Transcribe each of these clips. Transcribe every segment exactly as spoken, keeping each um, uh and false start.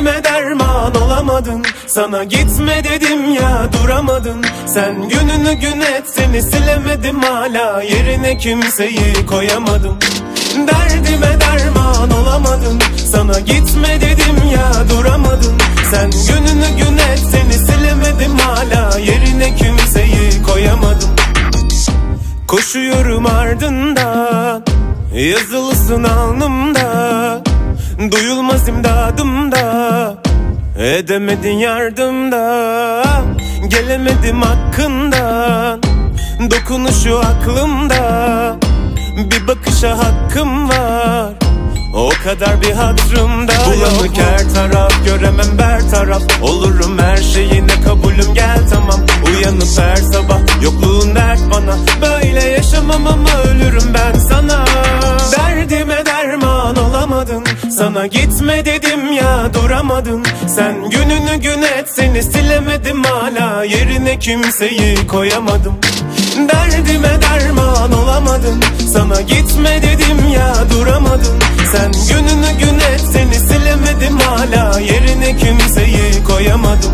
Derdime derman olamadın, sana gitme dedim ya duramadın. Sen gününü gün et, seni silemedim hala, yerine kimseyi koyamadım. Derdime derman olamadın, sana gitme dedim ya duramadın. Sen gününü gün et, seni silemedim hala, yerine kimseyi koyamadım. Koşuyorum ardından, yazılısın alnımda, duyulmaz imdadımda, edemedin yardımda. Gelemedim hakkından, dokunuşu aklımda, bir bakışa hakkım var, o kadar bir hatırımda. Bulanık her taraf, göremem ber taraf, olurum her şeyine kabulüm gel tamam. Uyanıp her sabah, yokluğun dert bana, böyle yaşamam ama ölürüm ben sana. Derdime derman olamadın, sana gitme dedim ya duramadın. Sen gününü gün et, seni silemedim hala, yerine kimseyi koyamadım. Derdime derman olamadın, sana gitme dedim ya duramadın. Sen gününü gün et, seni silemedim hala, yerine kimseyi koyamadım.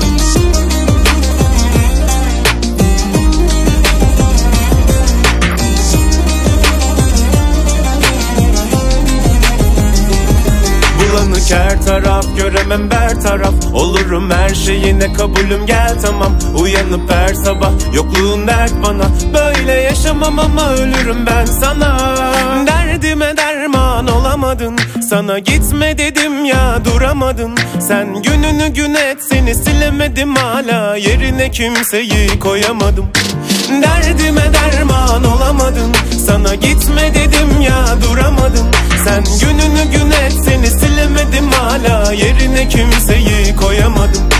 Bulanık her taraf, göremem ber taraf, olurum her şeyine kabulüm gel tamam. Uyanıp her sabah, yokluğun dert bana, böyle yaşamam ama ölürüm ben sana. Derdime derman olamadın, sana gitme dedim ya duramadın. Sen gününü gün et, seni silemedim hala, yerine kimseyi koyamadım. Derdime derman olamadın, sana gitme dedim ya duramadın. Sen gününü gün et, seni silemedim hala, yerine kimseyi koyamadım.